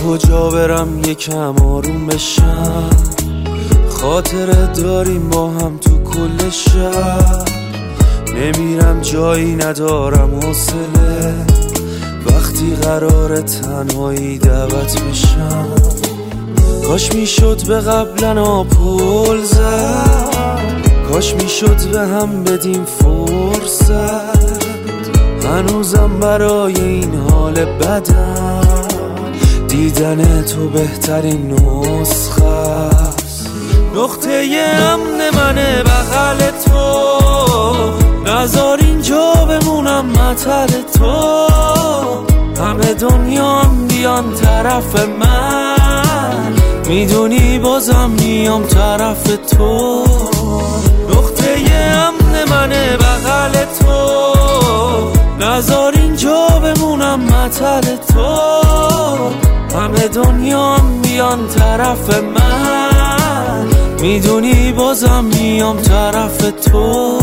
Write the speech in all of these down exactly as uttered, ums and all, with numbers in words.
کجا برم یکم آروم بشم، خاطره داریم با هم تو کل شهر. نمیرم جایی ندارم حوصله، وقتی قرار تنهایی دعوت بشم. کاش میشد به قبلنا پل زد، کاش میشد به هم بدیم فرصت. هنوزم برای این حال بدم، دیدن تو بهترین نسخه است. نقطه امن منه بغل تو، نذار اینجا بمونم مطل تو. همه دنیام بیان طرف من، میدونی بازم میام طرف تو. نقطه امن منه بغل تو، نذار اینجا بمونم مطل تو. همه دنیام بیان طرف من، میدونی بازم میام طرف تو.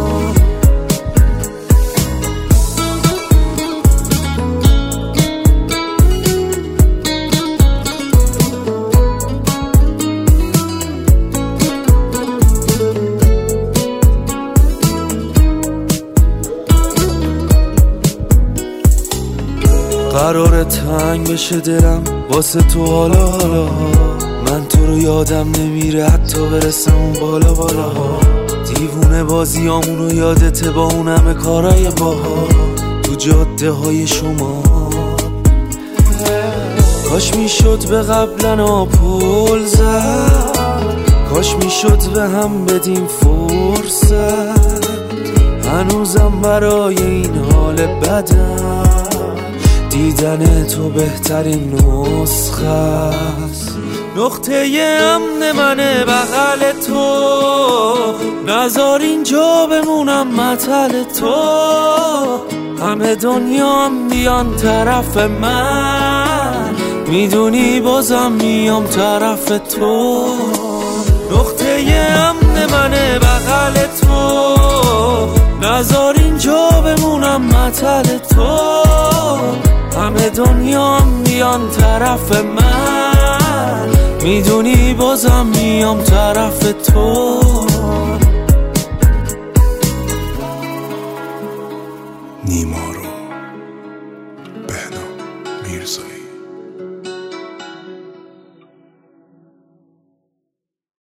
قرار تنگ بشه دلم واسه تو حالا حالا. من تو رو یادم نمیره حتی برسم اون بالا بالا. دیوونه بازیامونو یادته با اون همه کارای باها تو جاده های شما. کاش میشد به قبلنا پل زد، کاش میشد به هم بدیم فرصت. هنوزم برای این حال بدم، دیدن تو بهترین نسخه است. نقطه امن منه بغل تو، نذار اینجا بمونم مطل تو. همه دنیام بیان طرف من، میدونی بازم میام طرف تو. نقطه امن منه بغل تو، نذار اینجا بمونم مطل تو. همه دنیام بیان طرف من، میدونی بازم میام طرف تو.